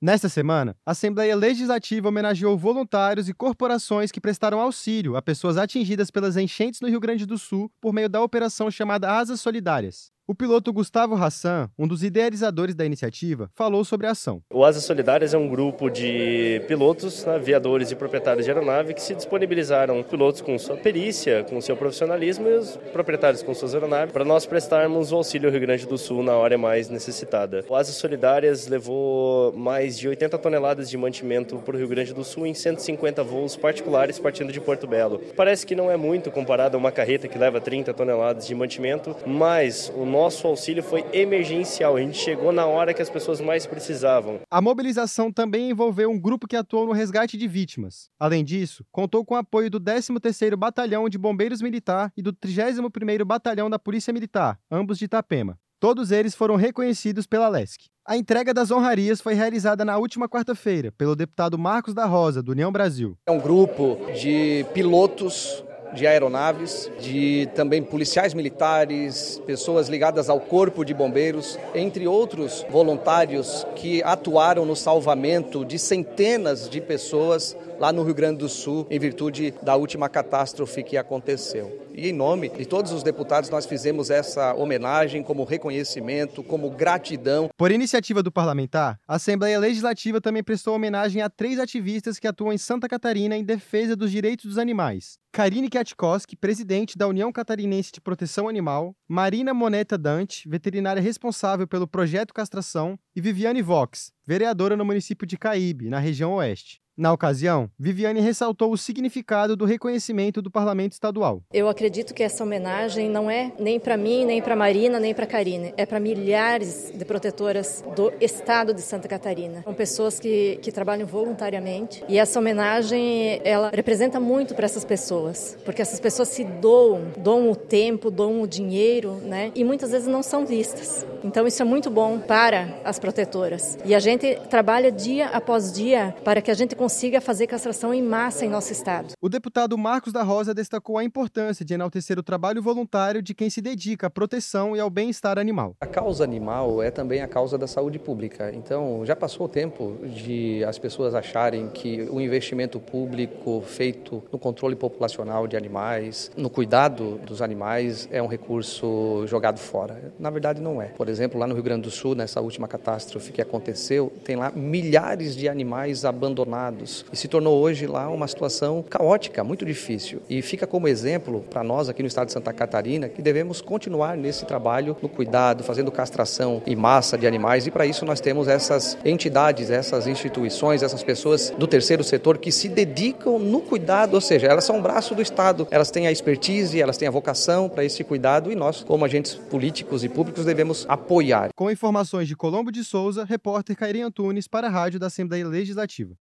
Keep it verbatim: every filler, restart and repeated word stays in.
Nesta semana, a Assembleia Legislativa homenageou voluntários e corporações que prestaram auxílio a pessoas atingidas pelas enchentes no Rio Grande do Sul por meio da operação chamada Asas Solidárias. O piloto Gustavo Hassan, um dos idealizadores da iniciativa, falou sobre a ação. O Asas Solidárias é um grupo de pilotos, aviadores e proprietários de aeronave que se disponibilizaram, pilotos com sua perícia, com seu profissionalismo e os proprietários com suas aeronaves, para nós prestarmos o auxílio ao Rio Grande do Sul na hora mais necessitada. O Asas Solidárias levou mais de oitenta toneladas de mantimento para o Rio Grande do Sul em cento e cinquenta voos particulares partindo de Porto Belo. Parece que não é muito comparado a uma carreta que leva trinta toneladas de mantimento, mas o nosso auxílio foi emergencial. A gente chegou na hora que as pessoas mais precisavam. A mobilização também envolveu um grupo que atuou no resgate de vítimas. Além disso, contou com o apoio do décimo terceiro Batalhão de Bombeiros Militar e do trigésimo primeiro Batalhão da Polícia Militar, ambos de Itapema. Todos eles foram reconhecidos pela Lesc. A entrega das honrarias foi realizada na última quarta-feira pelo deputado Marcos da Rosa, do União Brasil. É um grupo de pilotos de aeronaves, de também policiais militares, pessoas ligadas ao Corpo de Bombeiros, entre outros voluntários que atuaram no salvamento de centenas de pessoas lá no Rio Grande do Sul, em virtude da última catástrofe que aconteceu. E em nome de todos os deputados, nós fizemos essa homenagem como reconhecimento, como gratidão. Por iniciativa do parlamentar, a Assembleia Legislativa também prestou homenagem a três ativistas que atuam em Santa Catarina em defesa dos direitos dos animais. Karine Kiatkowski, presidente da União Catarinense de Proteção Animal, Marina Moneta Dante, veterinária responsável pelo Projeto Castração, e Viviane Vox, vereadora no município de Caíbe, na região oeste. Na ocasião, Viviane ressaltou o significado do reconhecimento do Parlamento Estadual. Eu acredito que essa homenagem não é nem para mim, nem para Marina, nem para Karine. É para milhares de protetoras do estado de Santa Catarina. São pessoas que, que trabalham voluntariamente. E essa homenagem, ela representa muito para essas pessoas. Porque essas pessoas se doam, doam o tempo, doam o dinheiro, né? E muitas vezes não são vistas. Então isso é muito bom para as protetoras. E a gente trabalha dia após dia para que a gente consiga fazer castração em massa em nosso estado. O deputado Marcos da Rosa destacou a importância de enaltecer o trabalho voluntário de quem se dedica à proteção e ao bem-estar animal. A causa animal é também a causa da saúde pública. Então, já passou o tempo de as pessoas acharem que o investimento público feito no controle populacional de animais, no cuidado dos animais, é um recurso jogado fora. Na verdade, não é. Por exemplo, lá no Rio Grande do Sul, nessa última catástrofe que aconteceu, tem lá milhares de animais abandonados. E se tornou hoje lá uma situação caótica, muito difícil. E fica como exemplo para nós aqui no estado de Santa Catarina que devemos continuar nesse trabalho, no cuidado, fazendo castração em massa de animais. E para isso nós temos essas entidades, essas instituições, essas pessoas do terceiro setor que se dedicam no cuidado, ou seja, elas são um braço do Estado, elas têm a expertise, elas têm a vocação para esse cuidado e nós, como agentes políticos e públicos, devemos apoiar. Com informações de Colombo de Souza, repórter Cairi Antunes para a Rádio da Assembleia Legislativa.